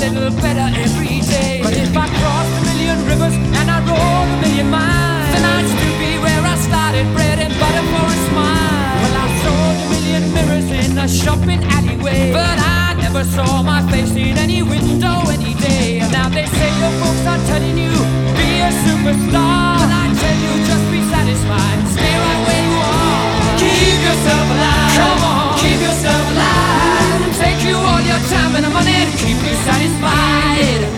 little better every day. But if I crossed a million rivers and I rode a million miles, then I'd still be where I started, bread and butter for a smile. Well, I sold a million mirrors in a shopping alleyway, but I never saw my face in any window any day. Now they say your folks are telling you, be a superstar, but I tell you, just be satisfied, stay right where you are. Keep yourself alive, come on, keep yourself alive. Take you all your time and money to keep you satisfied.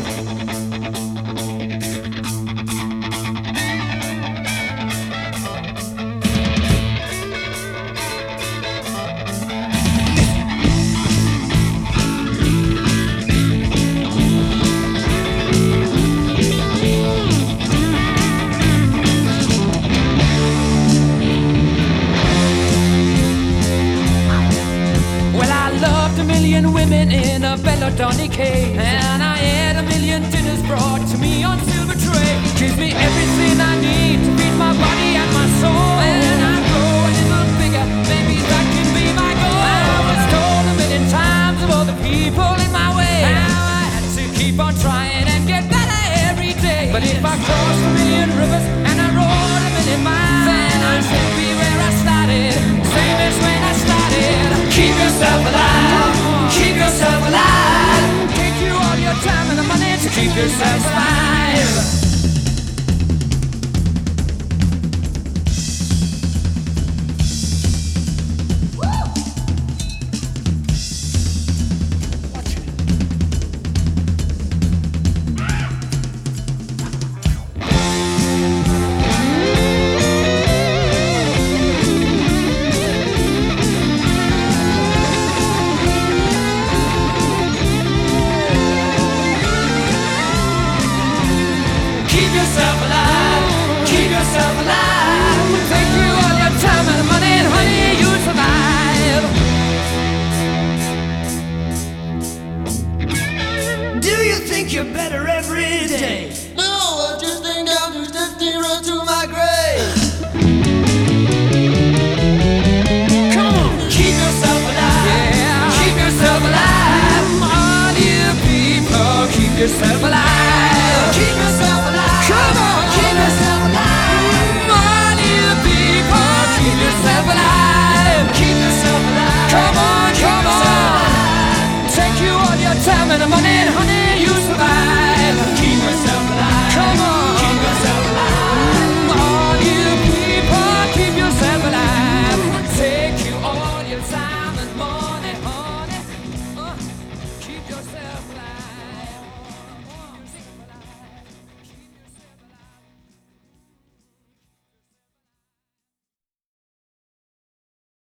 Women in a Belladonna cave, and I had a million dinners brought to me on silver tray. Gives me everything I need to feed my body and my soul. And I grow a little bigger, maybe that can be my goal. I was told a million times of all the people in my way, how I had to keep on trying and get better every day. But if I crossed a million rivers and I rode a million miles, then I'd still be where I started, same as when I started. Keep yourself alive, keep yourself alive. Take you all your time and the money to keep yourself alive. Keep yourself alive, keep yourself alive. Take you all your time and money, and honey, you'll survive. Do you think you're better every day? No, I just think I'll do 50 run to my grave. Come on, keep yourself alive, yeah, keep yourself alive. All you people, keep yourself alive, keep yourself alive. Come on, keep yourself alive. All you people, keep yourself alive, keep yourself alive. Come on, come on. Take you all your time and the money, honey.